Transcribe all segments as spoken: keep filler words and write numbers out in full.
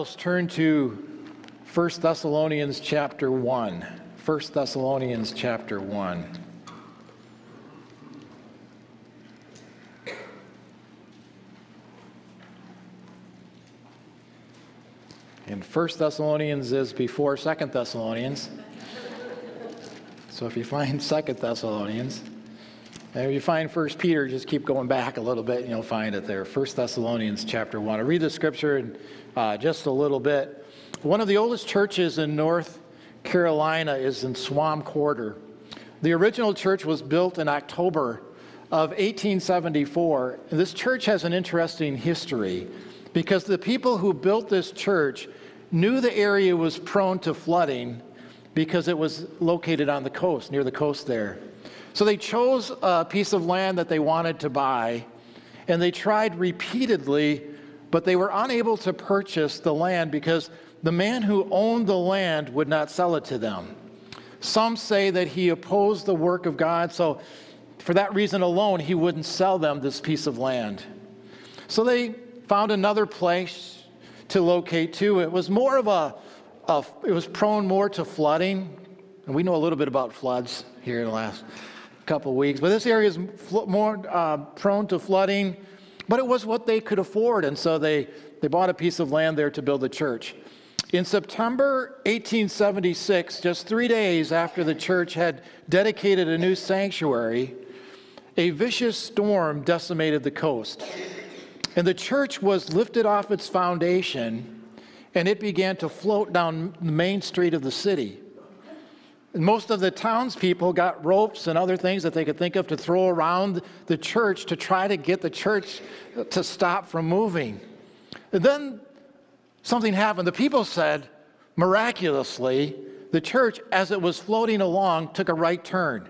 Let's turn to First Thessalonians chapter one. First Thessalonians chapter one. And First Thessalonians is before Second Thessalonians. So if you find Second Thessalonians, and if you find First Peter, just keep going back a little bit and you'll find it there. First Thessalonians chapter one. I read the scripture in uh, just a little bit. One of the oldest churches in North Carolina is in Swam Quarter. The original church was built in October of eighteen seventy-four. And this church has an interesting history because the people who built this church knew the area was prone to flooding because it was located on the coast, near the coast there. So they chose a piece of land that they wanted to buy, and they tried repeatedly, but they were unable to purchase the land because the man who owned the land would not sell it to them. Some say that he opposed the work of God, so for that reason alone, he wouldn't sell them this piece of land. So they found another place to locate to. It was more of a, a it was prone more to flooding, and we know a little bit about floods here in the last couple of weeks, but this area is fl- more uh, prone to flooding, but it was what they could afford, and so they, they bought a piece of land there to build a church. In September eighteen seventy-six, just three days after the church had dedicated a new sanctuary, a vicious storm decimated the coast, and the church was lifted off its foundation, and it began to float down the main street of the city. Most of the townspeople got ropes and other things that they could think of to throw around the church to try to get the church to stop from moving. And then something happened. The people said, miraculously, the church, as it was floating along, took a right turn.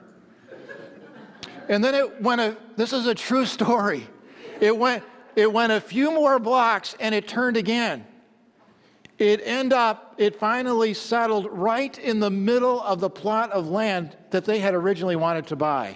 And then it went a, this is a true story. It went, it went a few more blocks and it turned again. It ended up, it finally settled right in the middle of the plot of land that they had originally wanted to buy.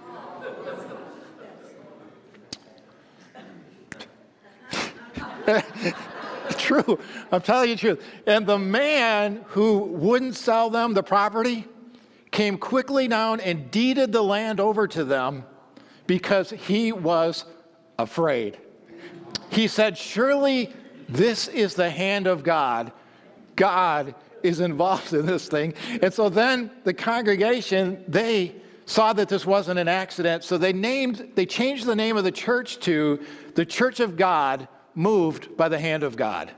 True, I'm telling you the truth. And the man who wouldn't sell them the property came quickly down and deeded the land over to them because he was afraid. He said, surely this is the hand of God. God is involved in this thing. And so then the congregation, they saw that this wasn't an accident. So they named, they changed the name of the church to the Church of God, moved by the hand of God.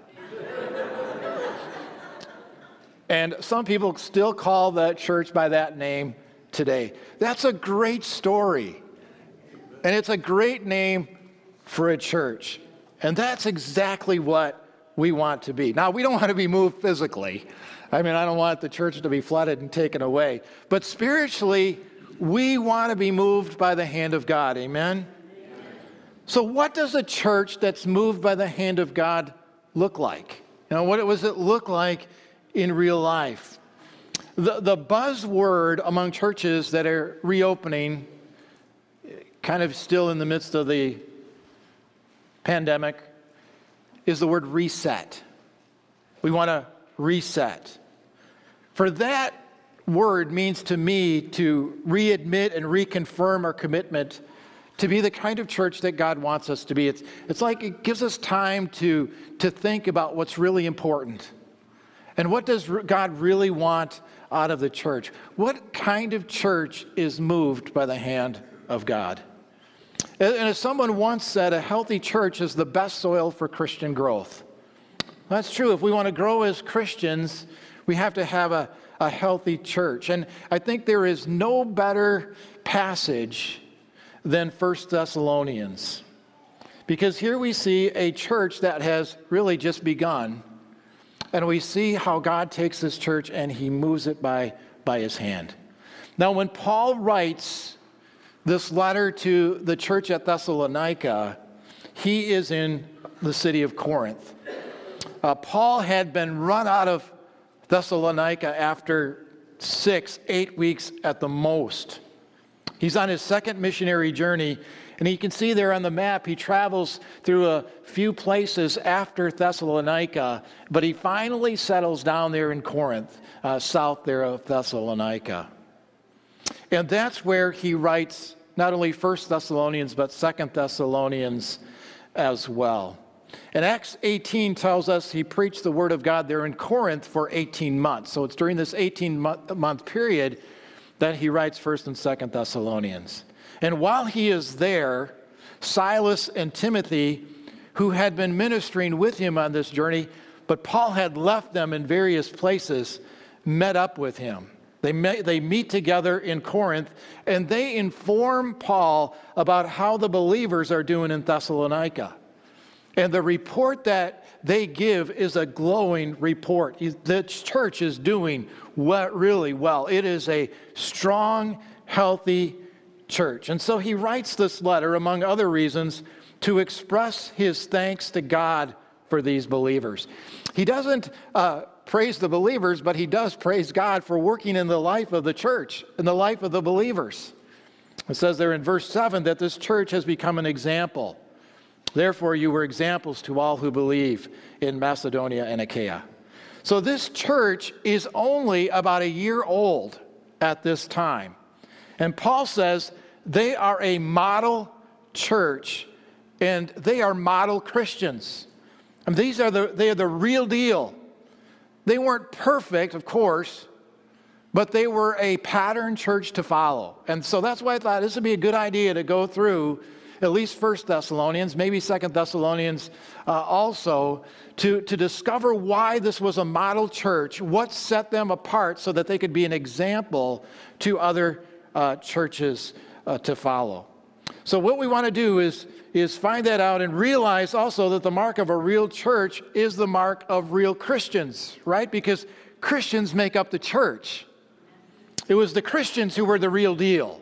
And some people still call that church by that name today. That's a great story. And it's a great name for a church. And that's exactly what we want to be. Now, we don't want to be moved physically. I mean, I don't want the church to be flooded and taken away. But spiritually, we want to be moved by the hand of God. Amen? So what does a church that's moved by the hand of God look like? You know, what does it look like in real life? The, the buzzword among churches that are reopening, kind of still in the midst of the pandemic, is the word reset. We want to reset. For that word means to me to readmit and reconfirm our commitment to be the kind of church that God wants us to be. It's, it's like it gives us time to, to think about what's really important. And what does God really want out of the church? What kind of church is moved by the hand of God? And as someone once said, a healthy church is the best soil for Christian growth. That's true. If we want to grow as Christians, we have to have a, a healthy church. And I think there is no better passage than First Thessalonians. Because here we see a church that has really just begun. And we see how God takes this church and he moves it by, by his hand. Now, when Paul writes this letter to the church at Thessalonica, he is in the city of Corinth. Uh, Paul had been run out of Thessalonica after six, eight weeks at the most. He's on his second missionary journey, And you can see there on the map, he travels through a few places after Thessalonica, but he finally settles down there in Corinth, uh, south there of Thessalonica. And that's where he writes not only First Thessalonians, but Second Thessalonians as well. And Acts eighteen tells us he preached the word of God there in Corinth for eighteen months. So it's during this eighteen-month period that he writes First and Second Thessalonians. And while he is there, Silas and Timothy, who had been ministering with him on this journey, but Paul had left them in various places, met up with him. They, met, they meet together in Corinth, and they inform Paul about how the believers are doing in Thessalonica. And the report that they give is a glowing report. The church is doing well, really well. It is a strong, healthy church. And so he writes this letter, among other reasons, to express his thanks to God for these believers. He doesn't uh, praise the believers, but he does praise God for working in the life of the church, in the life of the believers. It says there in verse seven that this church has become an example. Therefore, you were examples to all who believe in Macedonia and Achaia. So this church is only about a year old at this time. And Paul says they are a model church and they are model Christians. And these are the, they are the real deal. They weren't perfect, of course, but they were a pattern church to follow. And so that's why I thought this would be a good idea to go through at least First Thessalonians, maybe Second Thessalonians uh, also, to, to discover why this was a model church, what set them apart so that they could be an example to other uh, churches uh, to follow. So what we want to do is, is find that out and realize also that the mark of a real church is the mark of real Christians, right? Because Christians make up the church. It was the Christians who were the real deal.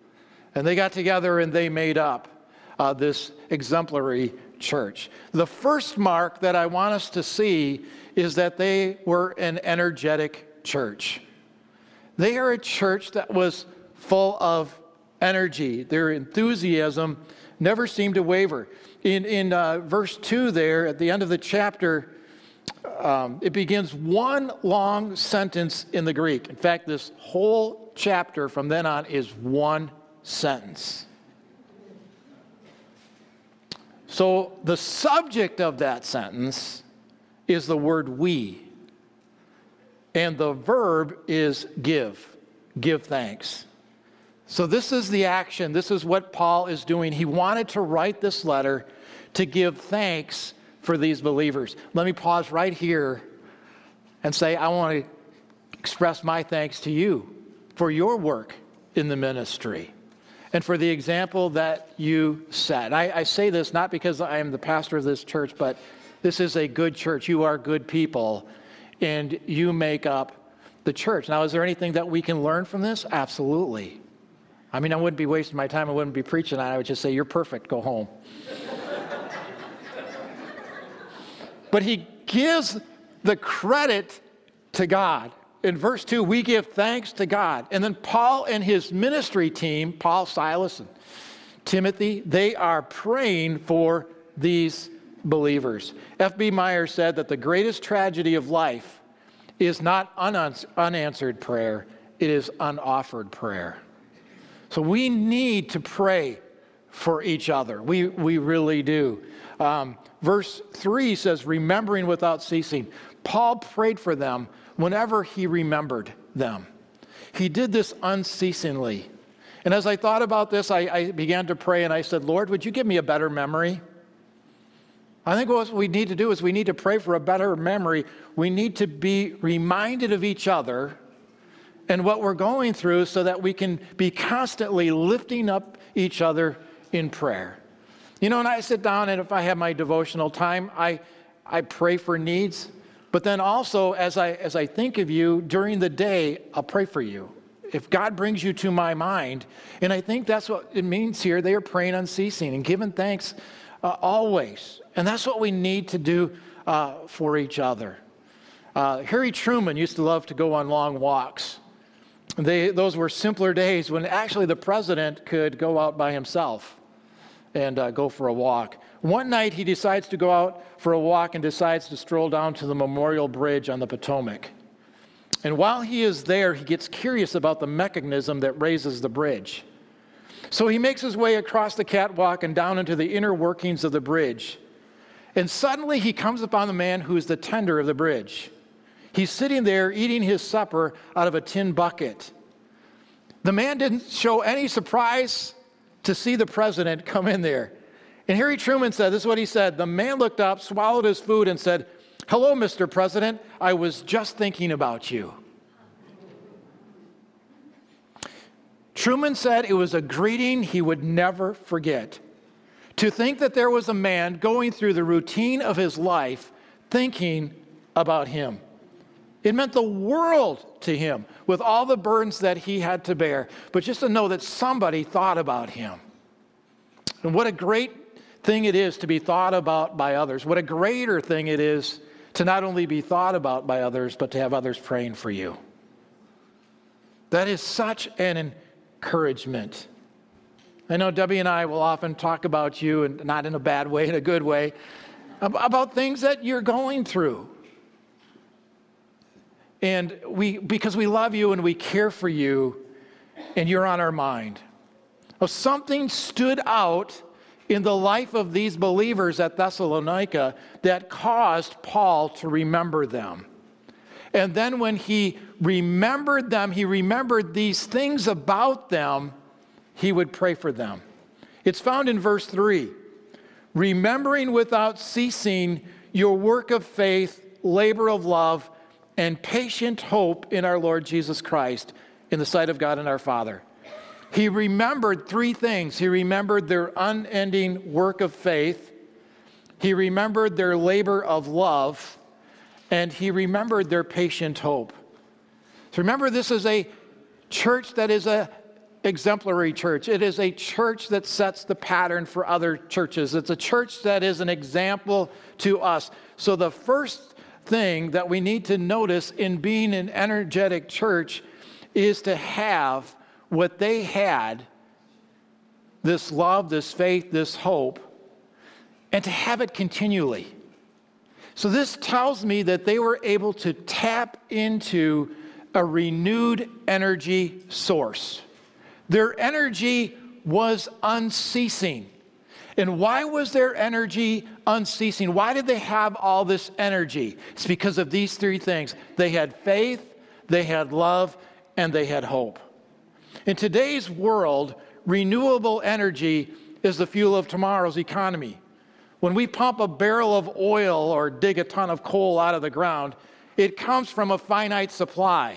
And they got together and they made up Uh, this exemplary church. The first mark that I want us to see is that they were an energetic church. They are a church that was full of energy. Their enthusiasm never seemed to waver. In, in uh, verse two there, at the end of the chapter, um, it begins one long sentence in the Greek. In fact, this whole chapter from then on is one sentence. So the subject of that sentence is the word we. And the verb is give. Give thanks. So this is the action. This is what Paul is doing. He wanted to write this letter to give thanks for these believers. Let me pause right here and say, I want to express my thanks to you for your work in the ministry and for the example that you set. I, I say this not because I am the pastor of this church, but this is a good church. You are good people, and you make up the church. Now, is there anything that we can learn from this? Absolutely. I mean, I wouldn't be wasting my time. I wouldn't be preaching on it. I would just say, you're perfect. Go home. But he gives the credit to God. In verse two, we give thanks to God. And then Paul and his ministry team, Paul, Silas, and Timothy, they are praying for these believers. F B Meyer said that the greatest tragedy of life is not unanswered prayer, it is unoffered prayer. So we need to pray for each other. We, we really do. Um, verse three says, remembering without ceasing. Paul prayed for them whenever he remembered them. He did this unceasingly. And as I thought about this, I, I began to pray and I said, Lord, would you give me a better memory? I think what we need to do is we need to pray for a better memory. We need to be reminded of each other and what we're going through so that we can be constantly lifting up each other in prayer. You know, and I sit down and if I have my devotional time, I, I pray for needs. But then also, as I as I think of you during the day, I'll pray for you. If God brings you to my mind, and I think that's what it means here, they are praying unceasing and giving thanks uh, always. And that's what we need to do uh, for each other. Uh, Harry Truman used to love to go on long walks. They, those were simpler days when actually the president could go out by himself. and uh, go for a walk. One night he decides to go out for a walk and decides to stroll down to the Memorial Bridge on the Potomac. And while he is there, he gets curious about the mechanism that raises the bridge. So he makes his way across the catwalk and down into the inner workings of the bridge. And suddenly he comes upon the man who is the tender of the bridge. He's sitting there eating his supper out of a tin bucket. The man didn't show any surprise to see the president come in there. And Harry Truman said, this is what he said, the man looked up, swallowed his food, and said, "Hello, Mister President, I was just thinking about you." Truman said it was a greeting he would never forget. To think that there was a man going through the routine of his life thinking about him. It meant the world to him with all the burdens that he had to bear. But just to know that somebody thought about him. And what a great thing it is to be thought about by others. What a greater thing it is to not only be thought about by others, but to have others praying for you. That is such an encouragement. I know Debbie and I will often talk about you, and not in a bad way, in a good way, about things that you're going through. And we, because we love you and we care for you, and you're on our mind. Well, something stood out in the life of these believers at Thessalonica that caused Paul to remember them. And then when he remembered them, he remembered these things about them, he would pray for them. It's found in verse three. Remembering without ceasing your work of faith, labor of love, and patient hope in our Lord Jesus Christ in the sight of God and our Father. He remembered three things. He remembered their unending work of faith. He remembered their labor of love. And he remembered their patient hope. So remember, this is a church that is a exemplary church. It is a church that sets the pattern for other churches. It's a church that is an example to us. So the first thing that we need to notice in being an energetic church is to have what they had, this love, this faith, this hope, and to have it continually. So this tells me that they were able to tap into a renewed energy source. Their energy was unceasing. And why was their energy unceasing? Why did they have all this energy? It's because of these three things. They had faith, they had love, and they had hope. In today's world, renewable energy is the fuel of tomorrow's economy. When we pump a barrel of oil or dig a ton of coal out of the ground, it comes from a finite supply.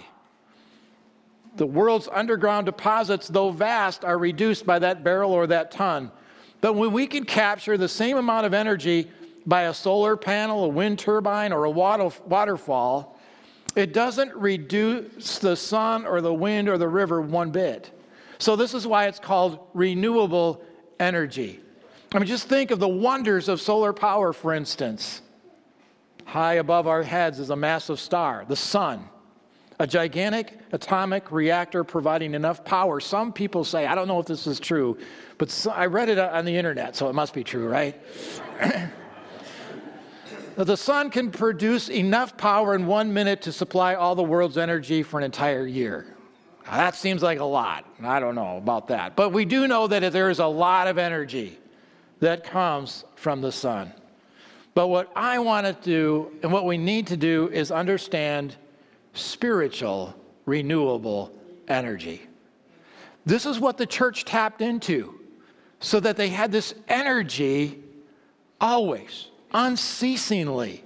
The world's underground deposits, though vast, are reduced by that barrel or that ton. But when we can capture the same amount of energy by a solar panel, a wind turbine, or a water, waterfall, it doesn't reduce the sun or the wind or the river one bit. So this is why it's called renewable energy. I mean, just think of the wonders of solar power, for instance. High above our heads is a massive star, the sun. A gigantic atomic reactor providing enough power. Some people say, I don't know if this is true, but so, I read it on the internet, so it must be true, right? The sun can produce enough power in one minute to supply all the world's energy for an entire year. Now, that seems like a lot. I don't know about that. But we do know that there is a lot of energy that comes from the sun. But what I want to do, and what we need to do, is understand spiritual, renewable energy. This is what the church tapped into, so that they had this energy always, unceasingly.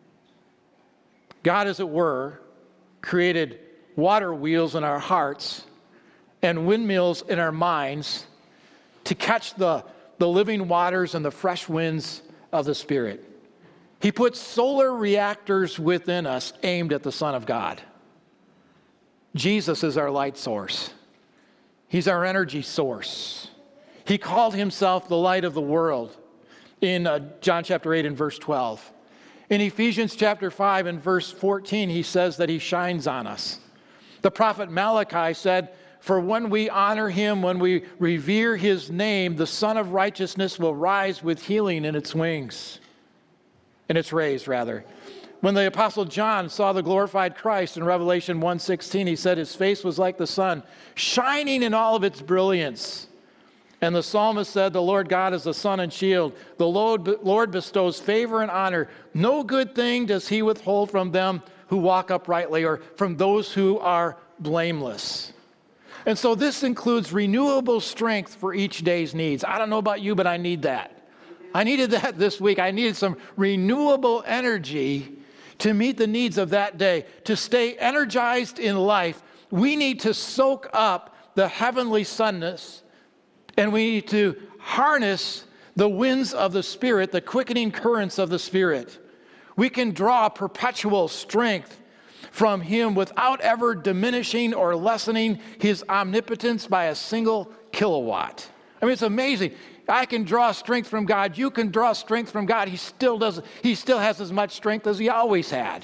God, as it were, created water wheels in our hearts and windmills in our minds to catch the, the living waters and the fresh winds of the Spirit. He put solar reactors within us aimed at the Son of God. Jesus is our light source. He's our energy source. He called himself the light of the world in uh, John chapter eight and verse twelve. In Ephesians chapter five and verse fourteen, he says that he shines on us. The prophet Malachi said, For when we honor him, when we revere his name, the Son of Righteousness will rise with healing in its wings, in its rays, rather. When the Apostle John saw the glorified Christ in Revelation one sixteen, he said his face was like the sun, shining in all of its brilliance. And the psalmist said, the Lord God is the sun and shield. The Lord bestows favor and honor. No good thing does he withhold from them who walk uprightly, or from those who are blameless. And so this includes renewable strength for each day's needs. I don't know about you, but I need that. I needed that this week. I needed some renewable energy to meet the needs of that day. To stay energized in life, we need to soak up the heavenly sunness, and we need to harness the winds of the Spirit, the quickening currents of the Spirit. We can draw perpetual strength from him without ever diminishing or lessening his omnipotence by a single kilowatt. I mean, it's amazing. I can draw strength from God. You can draw strength from God. He still does. He still has as much strength as he always had.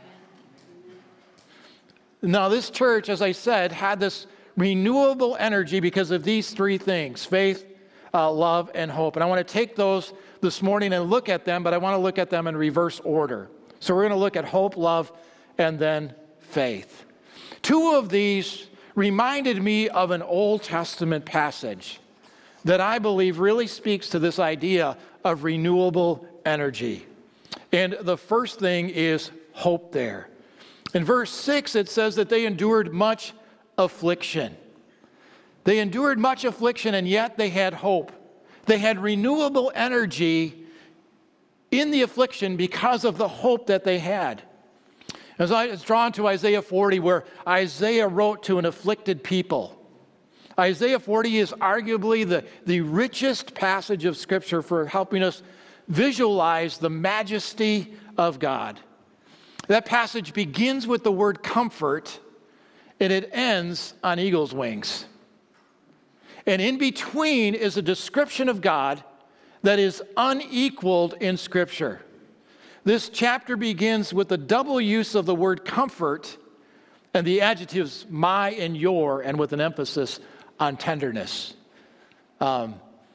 Now, this church, as I said, had this renewable energy because of these three things: faith, uh, love, and hope. And I want to take those this morning and look at them, but I want to look at them in reverse order. So we're going to look at hope, love, and then faith. Two of these reminded me of an Old Testament passage that I believe really speaks to this idea of renewable energy. And the first thing is hope there. In verse six, it says that they endured much affliction. They endured much affliction, and yet they had hope. They had renewable energy in the affliction because of the hope that they had. As I was drawn to Isaiah forty, where Isaiah wrote to an afflicted people. Isaiah forty is arguably the, the richest passage of Scripture for helping us visualize the majesty of God. That passage begins with the word comfort, and it ends on eagle's wings. And in between is a description of God that is unequaled in Scripture. This chapter begins with the double use of the word comfort and the adjectives my and your, and with an emphasis on tenderness. Um,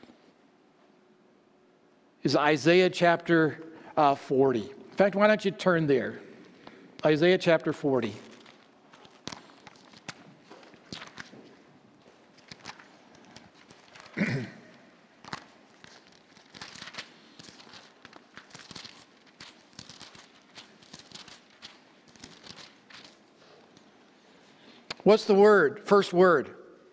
is Isaiah chapter uh, forty. In fact, why don't you turn there? Isaiah chapter forty. What's the word? First word.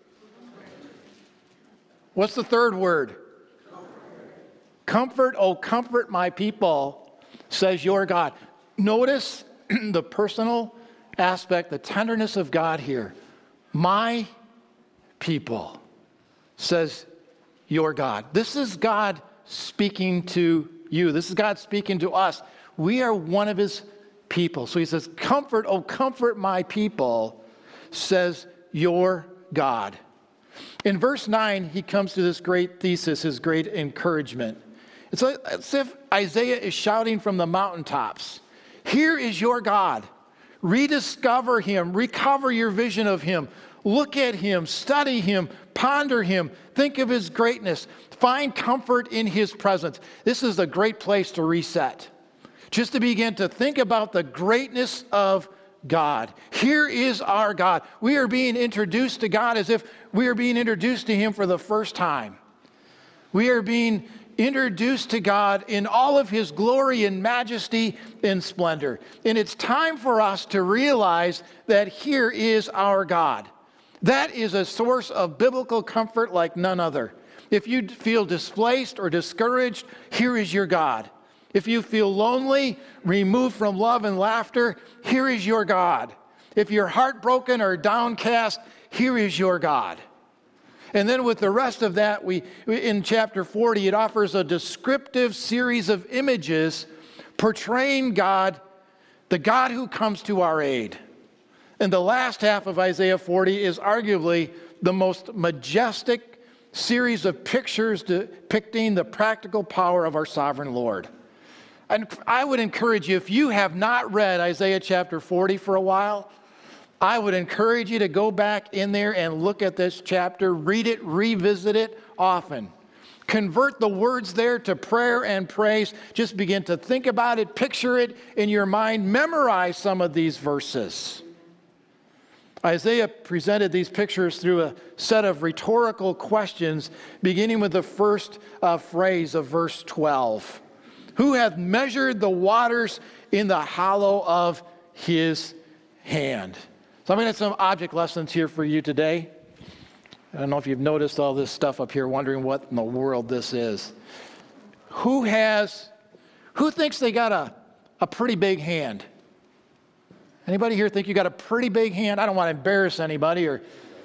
What's the third word? Comfort. Comfort, oh, comfort my people, says your God. Notice the personal aspect, the tenderness of God here. My people, says your God. This is God speaking to you. This is God speaking to us. We are one of his people. So he says, comfort, oh, comfort my people, says your God. In verse nine, he comes to this great thesis, his great encouragement. It's like, as if Isaiah is shouting from the mountaintops, here is your God. Rediscover him. Recover your vision of him. Look at him. Study him. Ponder him. Think of his greatness. Find comfort in his presence. This is a great place to reset. Just to begin to think about the greatness of God. Here is our God. We are being introduced to God as if we are being introduced to him for the first time. We are being introduced to God in all of his glory and majesty and splendor. And it's time for us to realize that here is our God. That is a source of biblical comfort like none other. If you feel displaced or discouraged, here is your God. If you feel lonely, removed from love and laughter, here is your God. If you're heartbroken or downcast, here is your God. And then with the rest of that, we in chapter forty, it offers a descriptive series of images portraying God, the God who comes to our aid. And the last half of Isaiah forty is arguably the most majestic series of pictures depicting the practical power of our sovereign Lord. And I would encourage you, if you have not read Isaiah chapter forty for a while, I would encourage you to go back in there and look at this chapter, read it, revisit it often. Convert the words there to prayer and praise. Just begin to think about it, picture it in your mind, memorize some of these verses. Isaiah presented these pictures through a set of rhetorical questions, beginning with the first uh, phrase of verse twelve. Who hath measured the waters in the hollow of his hand? So I'm going to have some object lessons here for you today. I don't know if you've noticed all this stuff up here, wondering what in the world this is. Who has, who thinks they got a, a pretty big hand? Anybody here think you got a pretty big hand? I don't want to embarrass anybody or...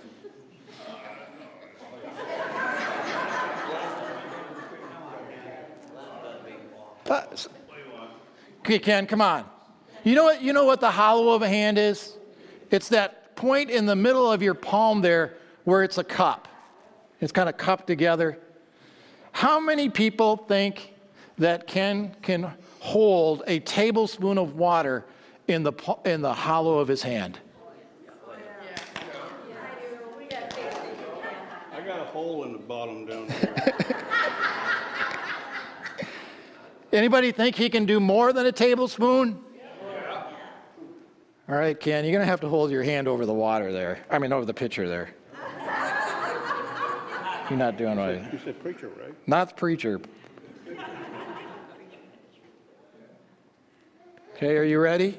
Uh, okay, Ken, come on. You know what, you know what the hollow of a hand is? It's that point in the middle of your palm there where it's a cup. It's kind of cupped together. How many people think that Ken can hold a tablespoon of water in the in the hollow of his hand? I got a hole in the bottom down there. Anybody think he can do more than a tablespoon? Yeah. All right, Ken, you're going to have to hold your hand over the water there. I mean, over the pitcher there. You're not doing right. You said preacher, right? Not the preacher. Okay, are you ready?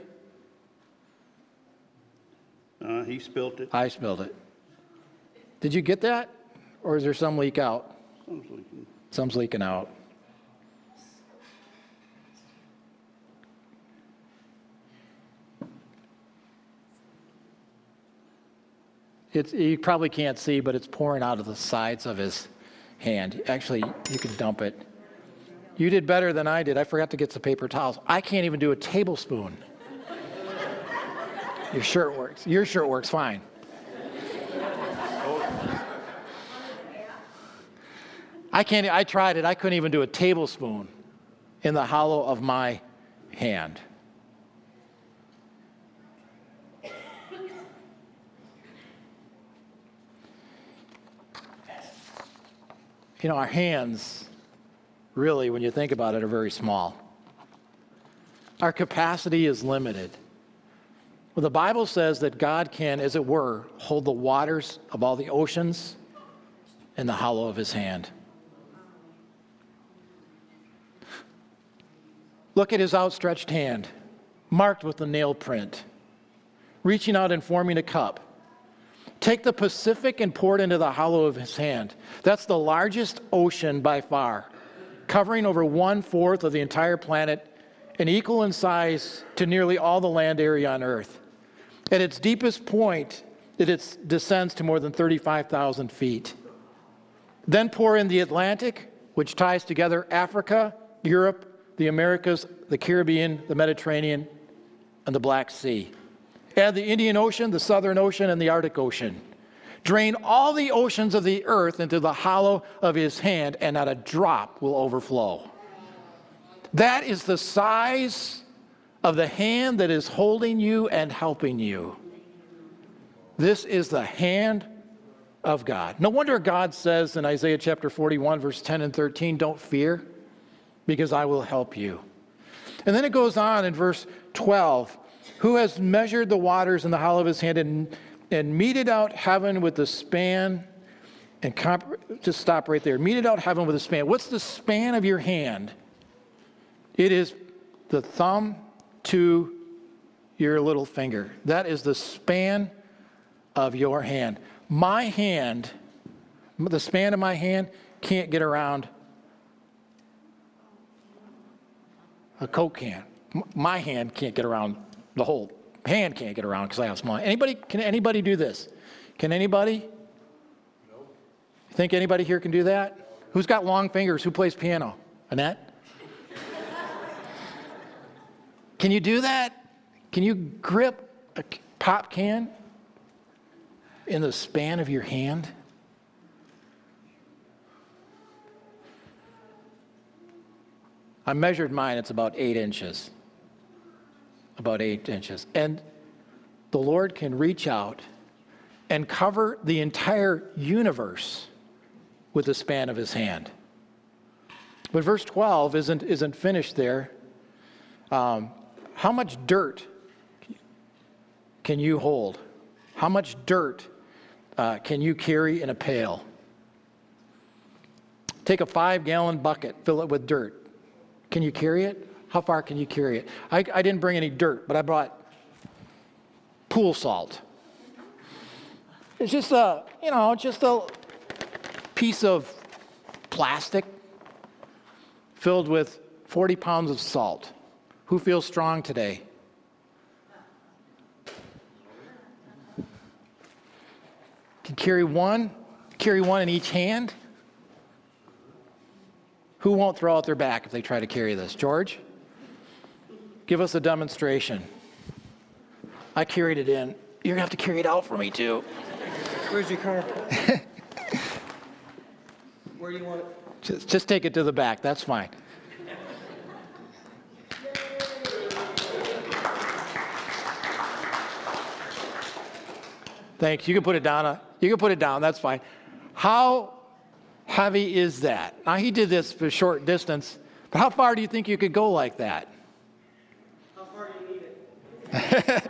Uh, he spilt it. I spilled it. Did you get that? Or is there some leak out? Some's leaking. Some's leaking out. It's, you probably can't see, but it's pouring out of the sides of his hand. Actually, you can dump it. You did better than I did. I forgot to get some paper towels. I can't even do a tablespoon. Your shirt works. Your shirt works fine. I can't. I tried it. I couldn't even do a tablespoon in the hollow of my hand. You know, our hands, really, when you think about it, are very small. Our capacity is limited. Well, the Bible says that God can, as it were, hold the waters of all the oceans in the hollow of his hand. Look at his outstretched hand, marked with the nail print, reaching out and forming a cup. Take the Pacific and pour it into the hollow of his hand. That's the largest ocean by far, covering over one-fourth of the entire planet and equal in size to nearly all the land area on Earth. At its deepest point, it descends to more than thirty-five thousand feet. Then pour in the Atlantic, which ties together Africa, Europe, the Americas, the Caribbean, the Mediterranean, and the Black Sea. Add the Indian Ocean, the Southern Ocean, and the Arctic Ocean. Drain all the oceans of the earth into the hollow of his hand, and not a drop will overflow. That is the size of the hand that is holding you and helping you. This is the hand of God. No wonder God says in Isaiah chapter forty-one, verse ten and thirteen, don't fear, because I will help you. And then it goes on in verse twelve, who has measured the waters in the hollow of his hand and, and meted out heaven with the span, and comp- just stop right there. Meted out heaven with a span. What's the span of your hand? It is the thumb to your little finger. That is the span of your hand. My hand, the span of my hand can't get around a Coke can. My hand can't get around, the whole hand can't get around because I have small. Anybody, can anybody do this? Can anybody? No. Think anybody here can do that? Who's got long fingers? Who plays piano? Annette? Can you do that? Can you grip a pop can in the span of your hand? I measured mine, it's about eight inches. About eight inches. And the Lord can reach out and cover the entire universe with the span of his hand. But verse twelve isn't, isn't finished there. Um, how much dirt can you hold? How much dirt uh, can you carry in a pail? Take a five-gallon bucket, fill it with dirt. Can you carry it? How far can you carry it? I, I didn't bring any dirt, but I brought pool salt. It's just a, you know, just a piece of plastic filled with forty pounds of salt. Who feels strong today? Can carry one, carry one in each hand. Who won't throw out their back if they try to carry this? George? Give us a demonstration. I carried it in. You're going to have to carry it out for me, too. Where's your car? Where do you want it? Just, just take it to the back. That's fine. Thanks. You can put it down. Uh, you can put it down. That's fine. How heavy is that? Now, he did this for a short distance, but how far do you think you could go like that? How far do you need it?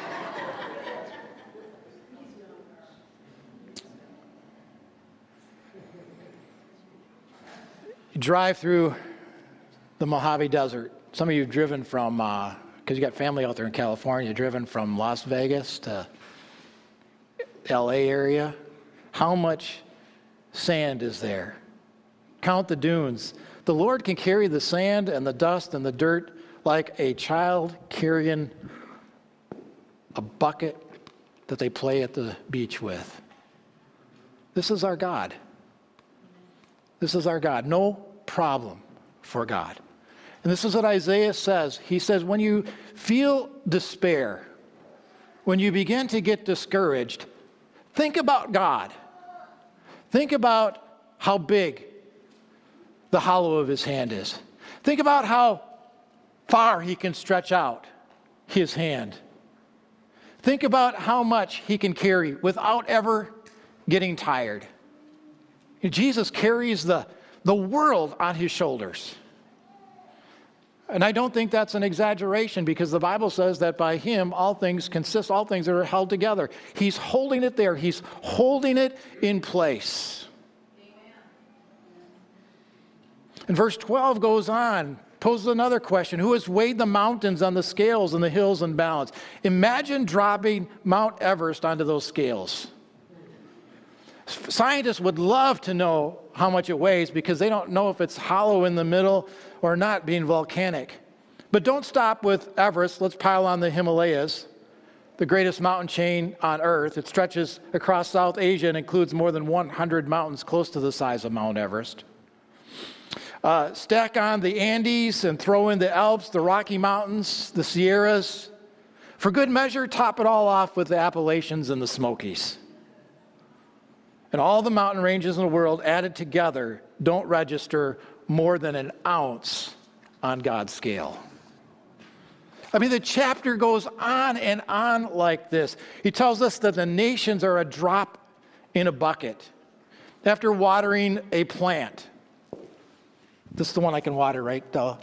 You drive through the Mojave Desert. Some of you have driven from, because uh, you got family out there in California, driven from Las Vegas to L A area. How much sand is there? Count the dunes. The Lord can carry the sand and the dust and the dirt like a child carrying a bucket that they play at the beach with. This is our God. This is our God. No problem for God. And this is what Isaiah says. He says, when you feel despair, when you begin to get discouraged, think about God. Think about how big the hollow of his hand is. Think about how far he can stretch out his hand. Think about how much he can carry without ever getting tired. Jesus carries the, the world on his shoulders. And I don't think that's an exaggeration, because the Bible says that by him all things consist, all things are held together. He's holding it there. He's holding it in place. Amen. And verse twelve goes on, poses another question. Who has weighed the mountains on the scales and the hills in balance? Imagine dropping Mount Everest onto those scales. Scientists would love to know how much it weighs, because they don't know if it's hollow in the middle or not, being volcanic. But don't stop with Everest. Let's pile on the Himalayas, the greatest mountain chain on earth. It stretches across South Asia and includes more than one hundred mountains close to the size of Mount Everest. Uh, stack on the Andes and throw in the Alps, the Rocky Mountains, the Sierras. For good measure, top it all off with the Appalachians and the Smokies. And all the mountain ranges in the world added together don't register more than an ounce on God's scale. I mean, the chapter goes on and on like this. He tells us that the nations are a drop in a bucket. After watering a plant. This is the one I can water, right? Duh.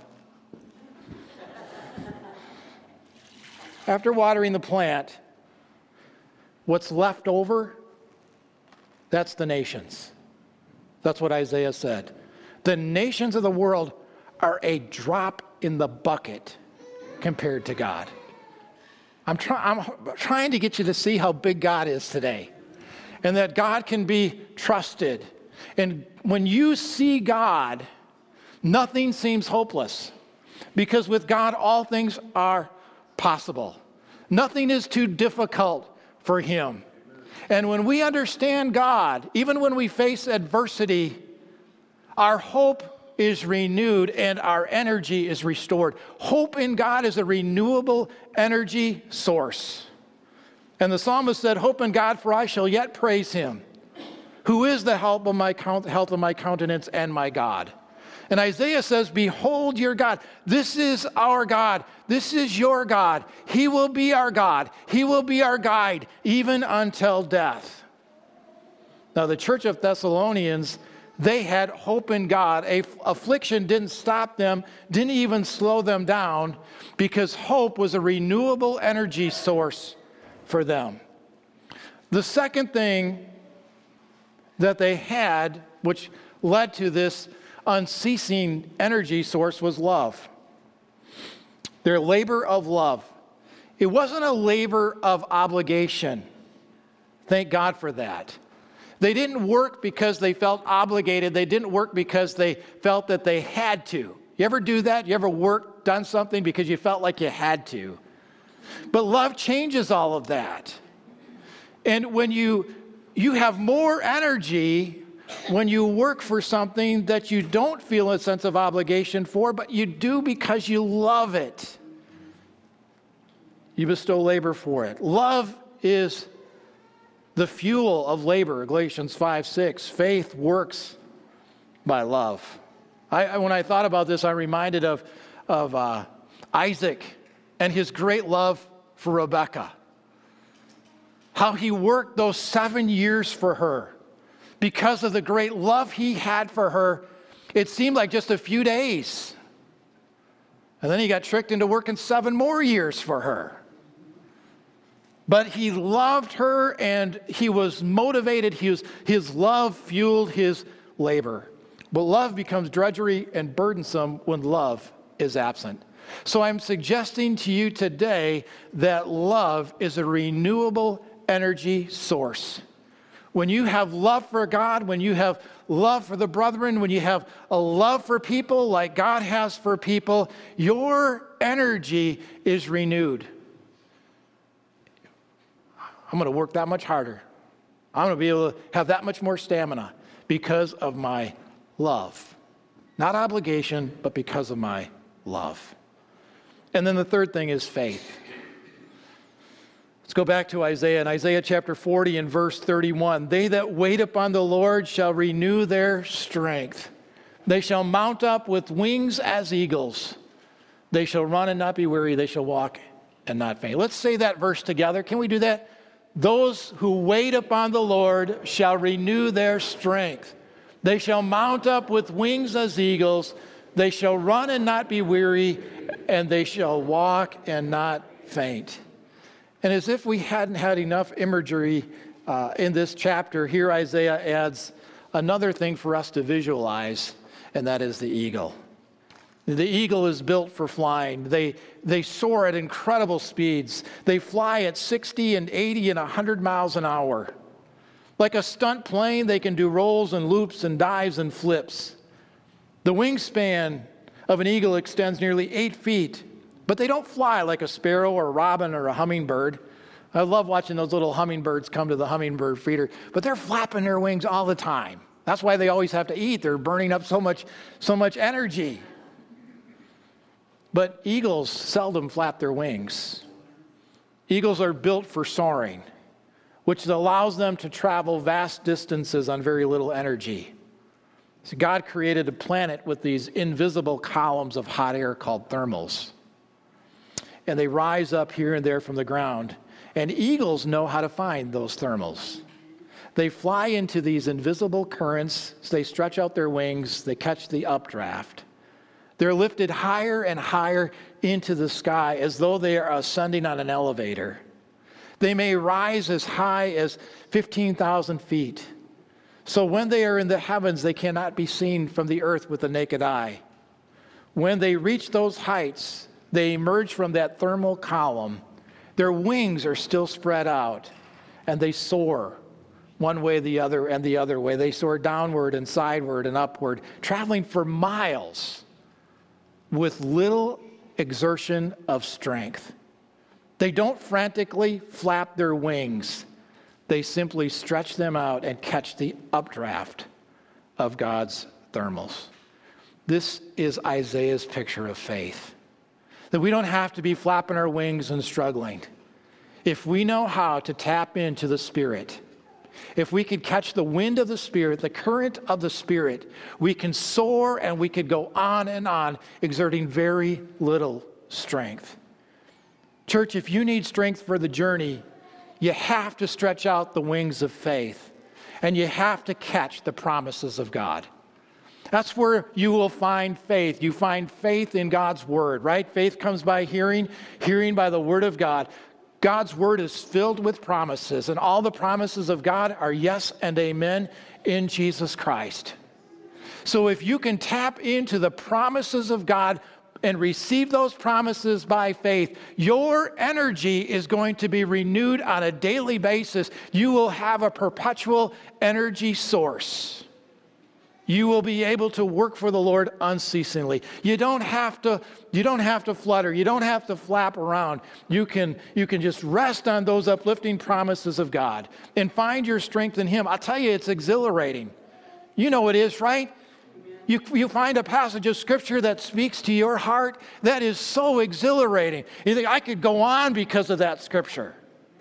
After watering the plant, what's left over, that's the nations. That's what Isaiah said. The nations of the world are a drop in the bucket compared to God. I'm, try- I'm trying to get you to see how big God is today, and that God can be trusted. And when you see God, nothing seems hopeless, because with God, all things are possible. Nothing is too difficult for him. And when we understand God, even when we face adversity, our hope is renewed and our energy is restored. Hope in God is a renewable energy source. And the psalmist said, "Hope in God, for I shall yet praise him, who is the help of my count, health of my countenance and my God." And Isaiah says, behold your God. This is our God. This is your God. He will be our God. He will be our guide, even until death. Now, the church of Thessalonians, they had hope in God. A, affliction didn't stop them, didn't even slow them down, because hope was a renewable energy source for them. The second thing that they had, which led to this unceasing energy source, was love. Their labor of love. It wasn't a labor of obligation. Thank God for that. They didn't work because they felt obligated. They didn't work because they felt that they had to. You ever do that? You ever work, done something because you felt like you had to? But love changes all of that. And when you you have more energy when you work for something that you don't feel a sense of obligation for, but you do because you love it. You bestow labor for it. Love is the fuel of labor, Galatians five six. Faith works by love. I, when I thought about this, I'm reminded of, of uh, Isaac and his great love for Rebekah. How he worked those seven years for her. Because of the great love he had for her, it seemed like just a few days. And then he got tricked into working seven more years for her. But he loved her, and he was motivated. He was, his love fueled his labor. But love becomes drudgery and burdensome when love is absent. So I'm suggesting to you today that love is a renewable energy source. When you have love for God, when you have love for the brethren, when you have a love for people like God has for people, your energy is renewed. I'm going to work that much harder. I'm going to be able to have that much more stamina because of my love. Not obligation, but because of my love. And then the third thing is faith. Let's go back to Isaiah. In Isaiah chapter forty and verse thirty-one, they that wait upon the Lord shall renew their strength. They shall mount up with wings as eagles. They shall run and not be weary. They shall walk and not faint. Let's say that verse together. Can we do that? Those who wait upon the Lord shall renew their strength. They shall mount up with wings as eagles. They shall run and not be weary, and they shall walk and not faint. And as if we hadn't had enough imagery uh, in this chapter, here Isaiah adds another thing for us to visualize, and that is the eagle. The eagle is built for flying. They, they soar at incredible speeds. They fly at sixty and eighty and one hundred miles an hour. Like a stunt plane, they can do rolls and loops and dives and flips. The wingspan of an eagle extends nearly eight feet, but they don't fly like a sparrow or a robin or a hummingbird. I love watching those little hummingbirds come to the hummingbird feeder, but they're flapping their wings all the time. That's why they always have to eat. They're burning up so much, so much energy. But eagles seldom flap their wings. Eagles are built for soaring, which allows them to travel vast distances on very little energy. So God created a planet with these invisible columns of hot air called thermals. And they rise up here and there from the ground. And eagles know how to find those thermals. They fly into these invisible currents. So they stretch out their wings. They catch the updraft. They're lifted higher and higher into the sky as though they are ascending on an elevator. They may rise as high as fifteen thousand feet. So when they are in the heavens, they cannot be seen from the earth with the naked eye. When they reach those heights, they emerge from that thermal column. Their wings are still spread out, and they soar one way, the other, and the other way. They soar downward and sideward and upward, traveling for miles with little exertion of strength. They don't frantically flap their wings. They simply stretch them out and catch the updraft of God's thermals. This is Isaiah's picture of faith. That we don't have to be flapping our wings and struggling. If we know how to tap into the Spirit, If we could catch the wind of the Spirit, the current of the Spirit, we can soar and we could go on and on, exerting very little strength. Church, if you need strength for the journey, you have to stretch out the wings of faith, and you have to catch the promises of God. That's where you will find faith. You find faith in God's word, right? Faith comes by hearing, hearing by the word of God. God's word is filled with promises, and all the promises of God are yes and amen in Jesus Christ. So if you can tap into the promises of God and receive those promises by faith, your energy is going to be renewed on a daily basis. You will have a perpetual energy source. You will be able to work for the Lord unceasingly. You don't have to, you don't have to flutter. You don't have to flap around. You can, you can just rest on those uplifting promises of God and find your strength in Him. I'll tell you, it's exhilarating. You know it is, right? You, you find a passage of Scripture that speaks to your heart that is so exhilarating. You think, I could go on because of that Scripture.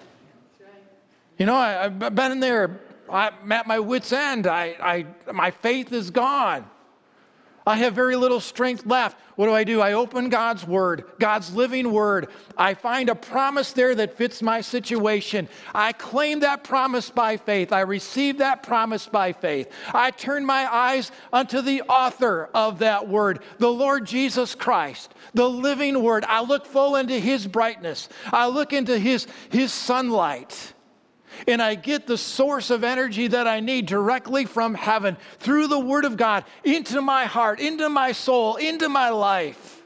You know, I, I've been in there. I'm at my wit's end. I, I, my faith is gone. I have very little strength left. What do I do? I open God's word, God's living word. I find a promise there that fits my situation. I claim that promise by faith. I receive that promise by faith. I turn my eyes unto the author of that word, the Lord Jesus Christ, the living word. I look full into His brightness. I look into His, His sunlight. And I get the source of energy that I need directly from heaven through the Word of God into my heart, into my soul, into my life.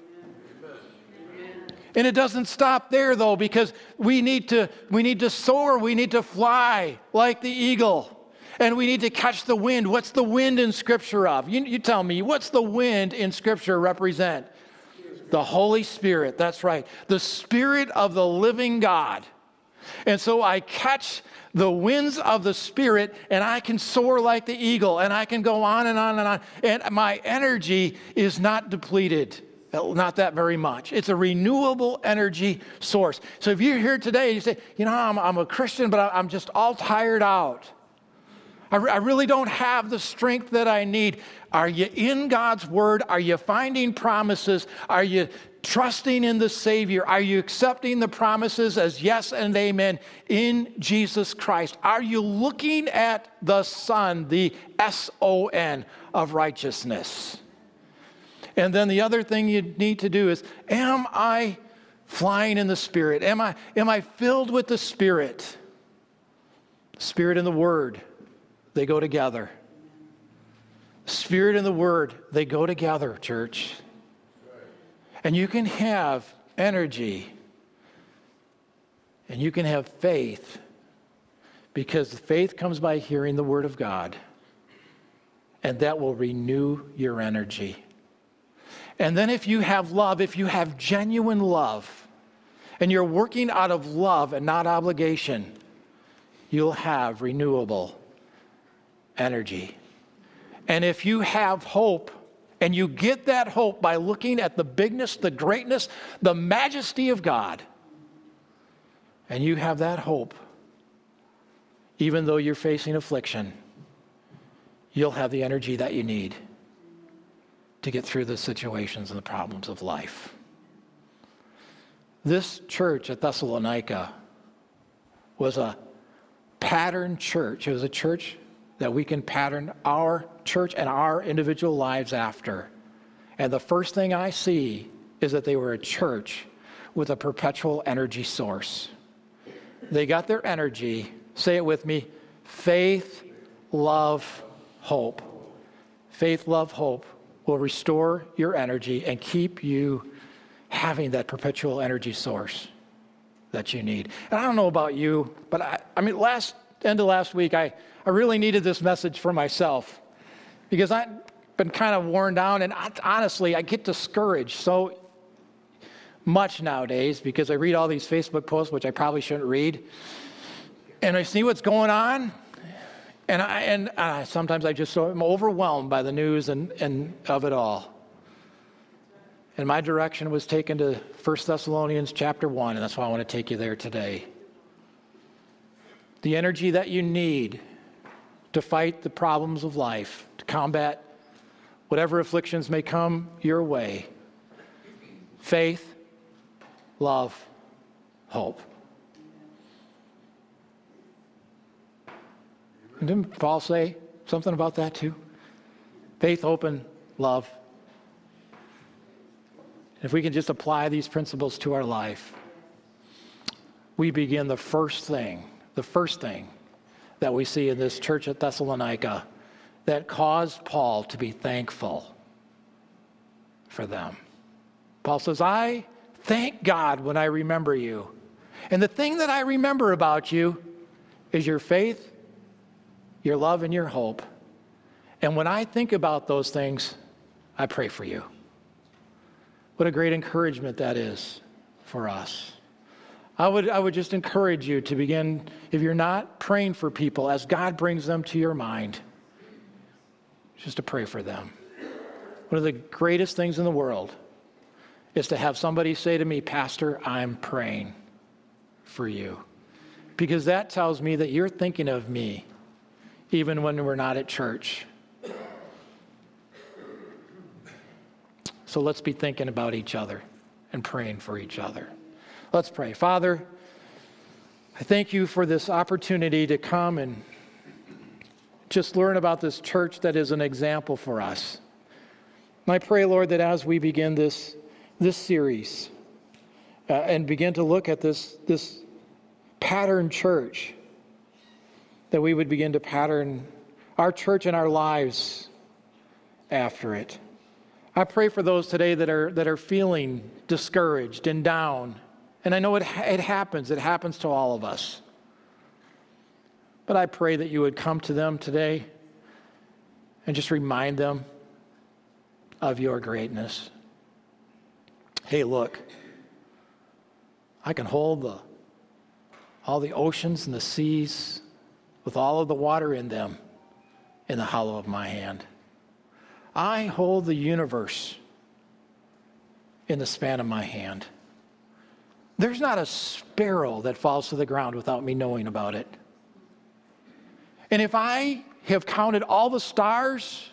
And it doesn't stop there, though, because we need to, we need to soar. We need to fly like the eagle. And we need to catch the wind. What's the wind in Scripture of? You, you tell me, what's the wind in Scripture represent? The Holy Spirit. That's right. The Spirit of the living God. And so I catch the winds of the Spirit, and I can soar like the eagle, and I can go on and on and on. And my energy is not depleted, not that very much. It's a renewable energy source. So if you're here today, you say, you know, I'm, I'm a Christian, but I'm just all tired out. I, re- I really don't have the strength that I need. Are you in God's Word? Are you finding promises? Are you trusting in the Savior? Are you accepting the promises as yes and amen in Jesus Christ? Are you looking at the Son, the S O N of righteousness? And then the other thing you need to do is, am I flying in the Spirit? Am I, am I filled with the Spirit? Spirit and the Word, they go together. Spirit and the Word, they go together, church. And you can have energy and you can have faith, because faith comes by hearing the Word of God, and that will renew your energy. And then if you have love, if you have genuine love, and you're working out of love and not obligation, you'll have renewable energy. And if you have hope, and you get that hope by looking at the bigness, the greatness, the majesty of God, and you have that hope, even though you're facing affliction, you'll have the energy that you need to get through the situations and the problems of life. This church at Thessalonica was a pattern church. It was a church that we can pattern our church and our individual lives after. And the first thing I see is that they were a church with a perpetual energy source. They got their energy, say it with me, faith, love, hope. Faith, love, hope will restore your energy and keep you having that perpetual energy source that you need. And I don't know about you, but I, I mean, last end of last week, I, I really needed this message for myself, because I've been kind of worn down, and I, honestly, I get discouraged so much nowadays because I read all these Facebook posts, which I probably shouldn't read, and I see what's going on, and I and uh, sometimes I just am overwhelmed by the news and, and of it all. And my direction was taken to First Thessalonians chapter one, and that's why I want to take you there today. The energy that you need to fight the problems of life, to combat whatever afflictions may come your way. Faith, love, hope. And didn't Paul say something about that too? Faith, hope, and love. If we can just apply these principles to our life, we begin the first thing, the first thing that we see in this church at Thessalonica that caused Paul to be thankful for them. Paul says, I thank God when I remember you. And the thing that I remember about you is your faith, your love, and your hope. And when I think about those things, I pray for you. What a great encouragement that is for us. I would, I would just encourage you to begin, if you're not praying for people, as God brings them to your mind, just to pray for them. One of the greatest things in the world is to have somebody say to me, Pastor, I'm praying for you. Because that tells me that you're thinking of me, even when we're not at church. So let's be thinking about each other and praying for each other. Let's pray. Father, I thank you for this opportunity to come and just learn about this church that is an example for us. And I pray, Lord, that as we begin this, this series uh, and begin to look at this, this pattern church, that we would begin to pattern our church and our lives after it. I pray for those today that are that are feeling discouraged and down. And I know it it happens. It happens to all of us. But I pray that you would come to them today and just remind them of your greatness. Hey, look, I can hold the all the oceans and the seas with all of the water in them in the hollow of my hand. I hold the universe in the span of my hand. There's not a sparrow that falls to the ground without me knowing about it. And if I have counted all the stars,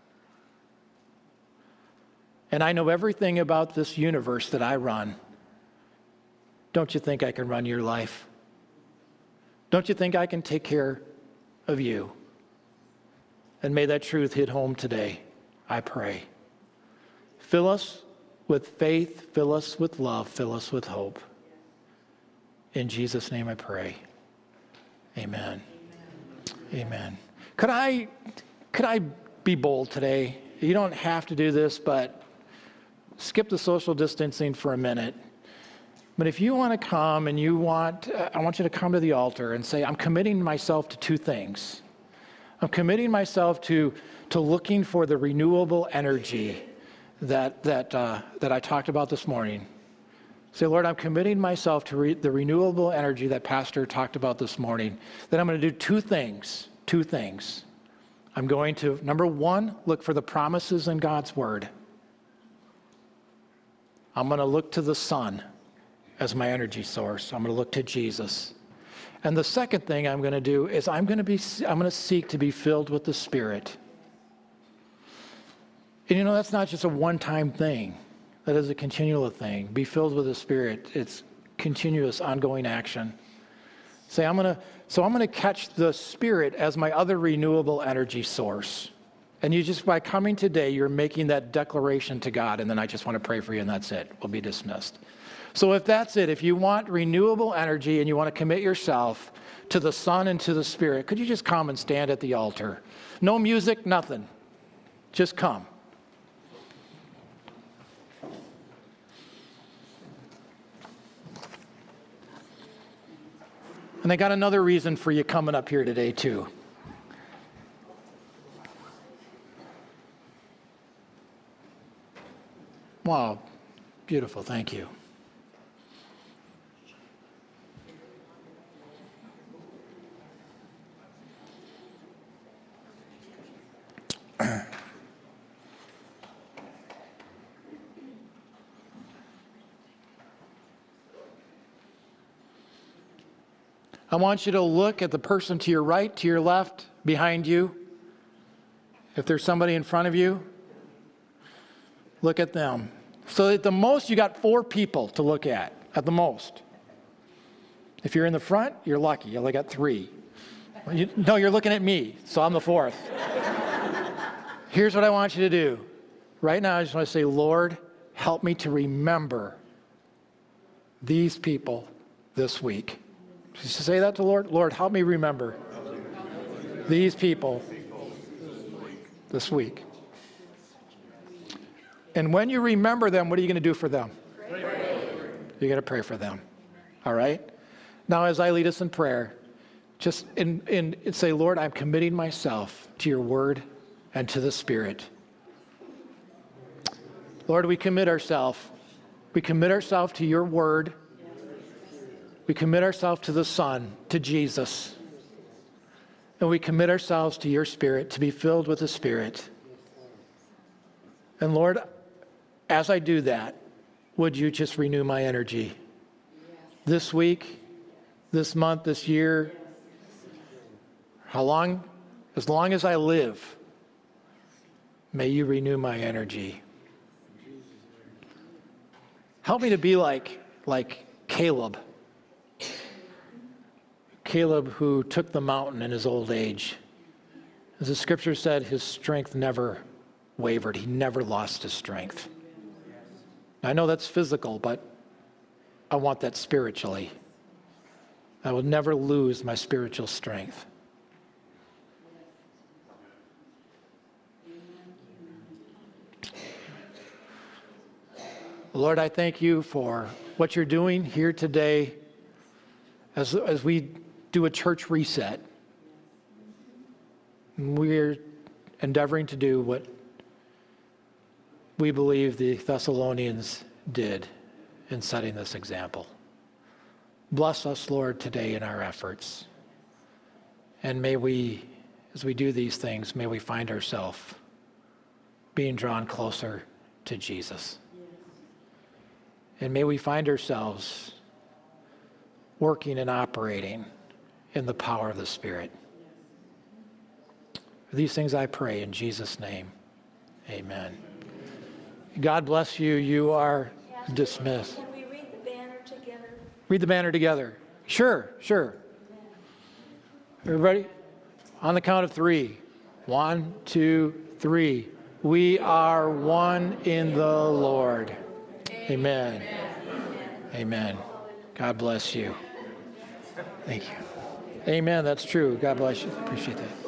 and I know everything about this universe that I run, don't you think I can run your life? Don't you think I can take care of you? And may that truth hit home today, I pray. Fill us with faith, fill us with love, fill us with hope. In Jesus' name I pray. Amen. Amen. Amen. Could I, could I be bold today? You don't have to do this, but skip the social distancing for a minute. But if you want to come and you want, uh, I want you to come to the altar and say, I'm committing myself to two things. I'm committing myself to, to looking for the renewable energy that, that, uh, that I talked about this morning. Say, Lord, I'm committing myself to re- the renewable energy that Pastor talked about this morning, that I'm going to do two things, two things. I'm going to, number one, look for the promises in God's Word. I'm going to look to the sun as my energy source. I'm going to look to Jesus. And the second thing I'm going to do is I'm going to be I'm going to seek to be filled with the Spirit. And you know, that's not just a one-time thing. That is a continual thing. Be filled with the Spirit. It's continuous, ongoing action. Say, I'm going to so I'm going to catch the Spirit as my other renewable energy source. And you just, by coming today, you're making that declaration to God, and then I just want to pray for you, and that's it. We'll be dismissed. So if that's it, if you want renewable energy and you want to commit yourself to the Son and to the Spirit, could you just come and stand at the altar? No music, nothing. Just come. And I got another reason for you coming up here today, too. Wow, beautiful, thank you. I want you to look at the person to your right, to your left, behind you, if there's somebody in front of you, look at them. So at the most, you got four people to look at, at the most. If you're in the front, you're lucky. You only got three. You, no, you're looking at me, so I'm the fourth. Here's what I want you to do. Right now, I just want to say, Lord, help me to remember these people this week. Just say that to the Lord. Lord, help me remember these people this week. And when you remember them, what are you going to do for them? Pray. You're going to pray for them. All right? Now, as I lead us in prayer, just in, in, in say, Lord, I'm committing myself to your word and to the Spirit. Lord, we commit ourselves. We commit ourselves to your word. We commit ourselves to the Son, to Jesus. And we commit ourselves to your Spirit, to be filled with the Spirit. And Lord, as I do that, would you just renew my energy? This week, this month, this year, how long? As long as I live, may you renew my energy. Help me to be like, like Caleb. Caleb who took the mountain in his old age. As the scripture said, his strength never wavered. He never lost his strength. I know that's physical, but I want that spiritually. I will never lose my spiritual strength. Lord, I thank you for what you're doing here today as, as we do a church reset. We're endeavoring to do what we believe the Thessalonians did in setting this example. Bless us, Lord, today in our efforts. And may we, as we do these things, may we find ourselves being drawn closer to Jesus. And may we find ourselves working and operating in the power of the Spirit. For these things I pray in Jesus' name. Amen. God bless you. You are dismissed. Can we read the banner together? Read the banner together. Sure, sure. Everybody, on the count of three. One, two, three. We are one in the Lord. Amen. Amen. God bless you. Thank you. Amen. That's true. God bless you. Appreciate that.